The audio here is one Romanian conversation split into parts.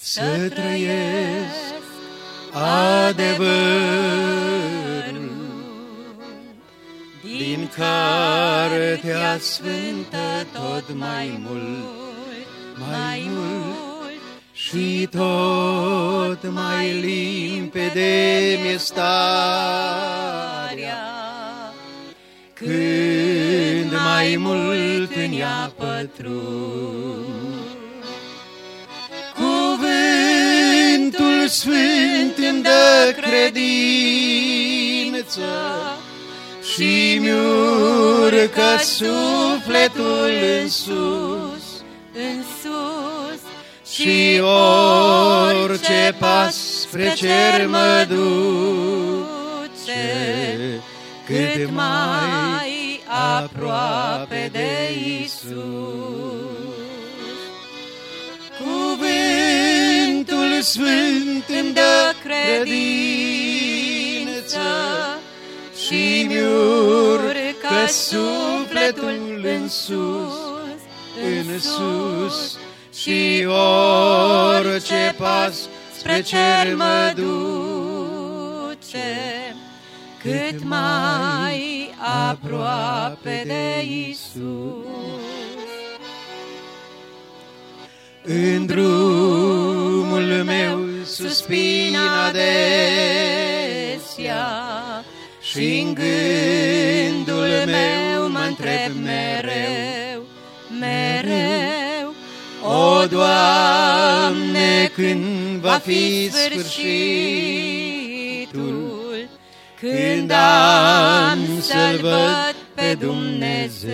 să trăiesc adevărul. Din Cartea Sfântă tot mai mult, mai mult, și tot mai limpede mi-e starea, când mai mult în ea pătrund. Cuvântul Sfânt îmi dă credință și-mi urcă sufletul în sus, în sus, și orice pas spre cer mă duce, cât mai aproape de Iisus. Cuvântul Sfânt îmi dă credință și-mi urcă sufletul în sus, în sus, și orice pas spre cer mă duce, cât mai aproape de Iisus. În drumul meu suspin adesea și-n gândul meu mă întreb mereu, mereu: O, Doamne, când va fi sfârșitul, când am să-L văd pe Dumnezeu?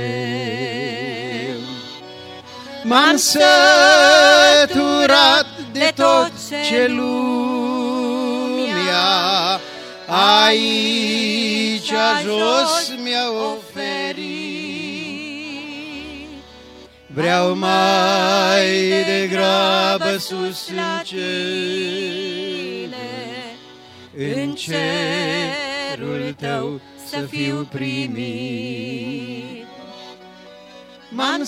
M-am săturat de tot ce lumea aici jos mi-a oferit. Vreau mai degrabă sus în cerul Tău să fiu primit. M-am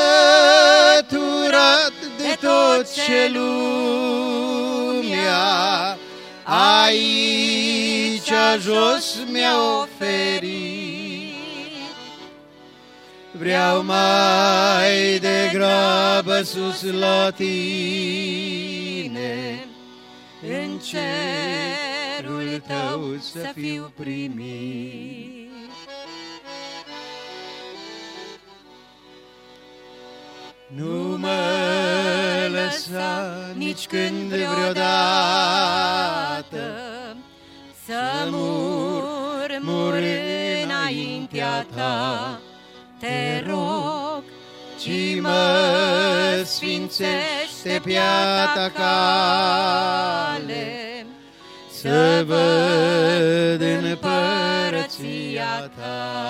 săturat de tot ce lumea aici jos mi-a oferit. Vreau mai degrabă sus la Tine, în cerul Tău să fiu primit. Nu mă lăsa nici când vreodată să murmur înaintea Ta, te rog, ci mă sfințește pe-a Ta cale, să văd împărăția Ta.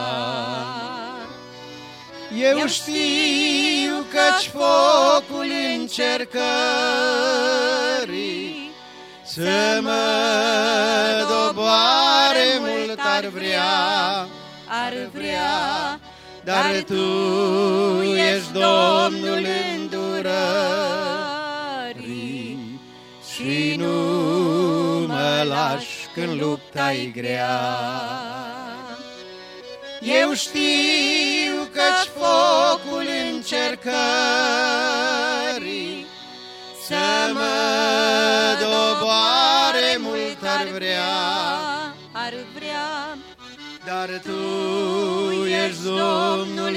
Eu știu că-ți focul încercării să mă doboare mult ar vrea, dar Tu ești Domnul îndurării și nu mă lași când lupta-i grea. Eu știu că-ți focul încercării să mă doboare mult ar vrea, dar Tu ești Domnul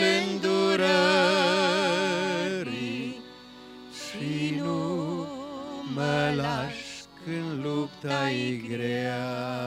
îndurării și nu mă lași când lupta-i grea.